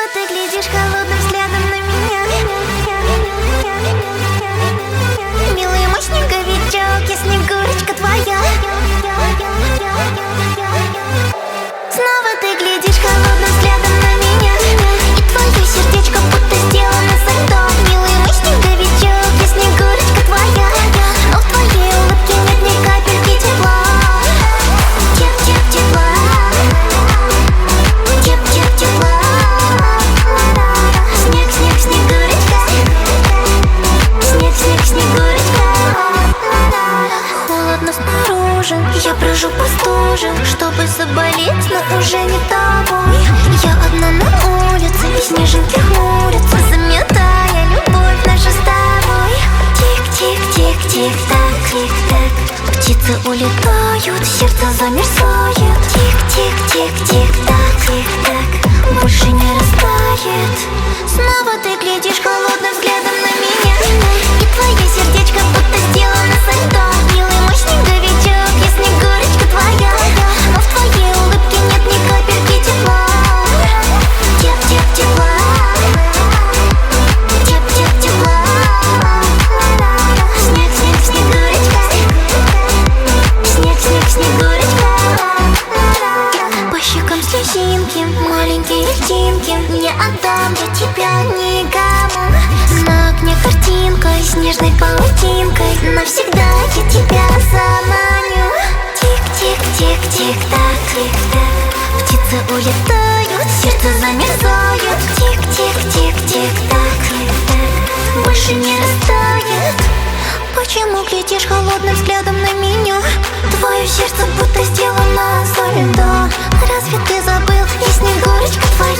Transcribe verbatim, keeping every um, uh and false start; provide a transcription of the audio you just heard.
ты глядишь холодным взглядом на меня. Милый мой снеговичок, я снегурочка твоя. Снова ты глядишь холодным взглядом на меня, и твое сердечко будто сделано со льдом. Милый мой снеговичок, я снегурочка твоя, но в твоей улыбке нет ни капельки тепла. Теп-теп-тепла, теп-теп-тепла. Снег-снег, снегурочка, снег-снег, снегурочка. Холодно снаружи, я брожу по стуже, чтобы заболеть, но уже не тобой. Я одна на улице, и снежинки хмурятся, заметая любовь нашу с тобой. Тик-тик-тик-тик-так, тик-так. Птицы улетают, сердце замерзает. Тик-тик-тик-тик-так, тик-так. Больше не растает. Снова ты глядишь холодным взглядом на меня, и твое сердечко будто сделано со льдом. Милый мой снеговичок, я снегурочка твоя, но в твоей улыбке нет ни капельки тепла. Теп-теп-тепла, теп-теп-тепла. Снег-снег, снегурочка, снег-снег, снегурочка. По щекам слезинки, маленькие льдинки, не отдам я тебя никому. На окне картинка с нежной паутинкой, навсегда я тебя заманю. Тик-тик-тик-тик-так, тик-так. Птицы улетают, сердце замерзает. Тик-тик-тик-тик-так, тик-так. Больше не растает. Почему глядишь холодным взглядом на меня? Твое сердце будто сделано со льда. Разве ты забыл, я снегурочка твоя?